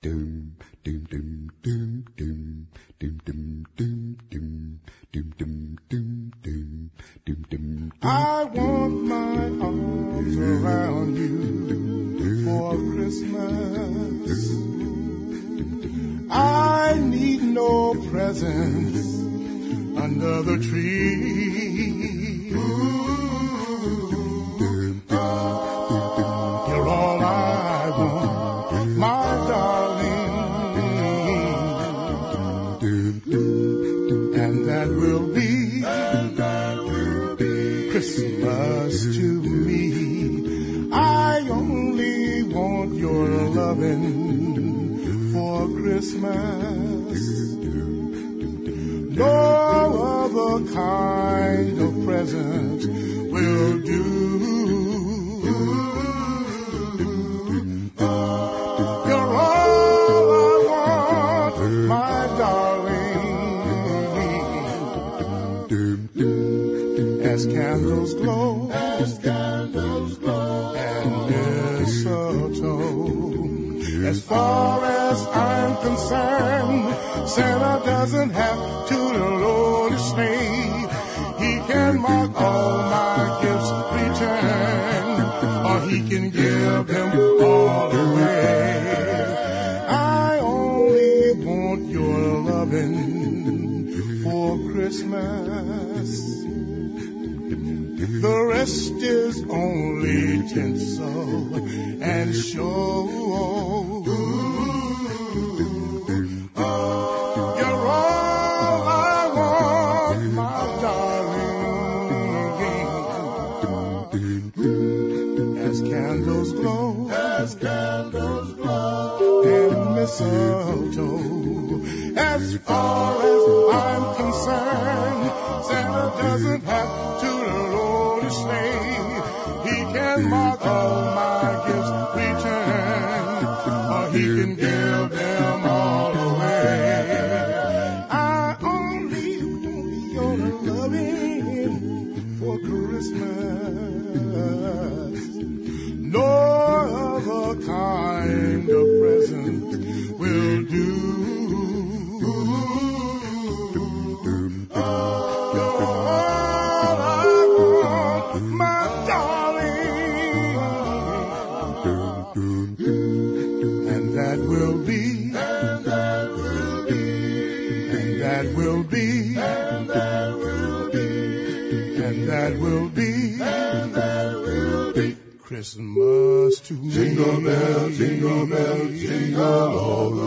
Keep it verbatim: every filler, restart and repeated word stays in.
doom, doom, doom, doom, doom, doom, doom, doom, doom, doom, doom, doom, doom, doom, doom. I want my arms around you for Christmas. I need no presents under the tree. You're all I want, my darling, and that will be Christmas to me. I only want your loving for Christmas. No other kind of present will do. You're all I want, my darling. As candles glow, as candles glow, and mistletoe. As far as I'm concerned, Santa doesn't have to load a sleigh. He can mark all my gifts returned, or he can give them all away. I only want your loving for Christmas. The rest is only tinsel and show. You're all I want, my darling. As candles glow, as candles glow, and mistletoe. As far as I'm concerned, Santa doesn't have to load a sleigh. He can mark all my gifts returned, or he can give them all away. I only want your loving for Christmas. No other kind of present will do. That will be, and that will be Christmas to me. Jingle bells, jingle bells, jingle all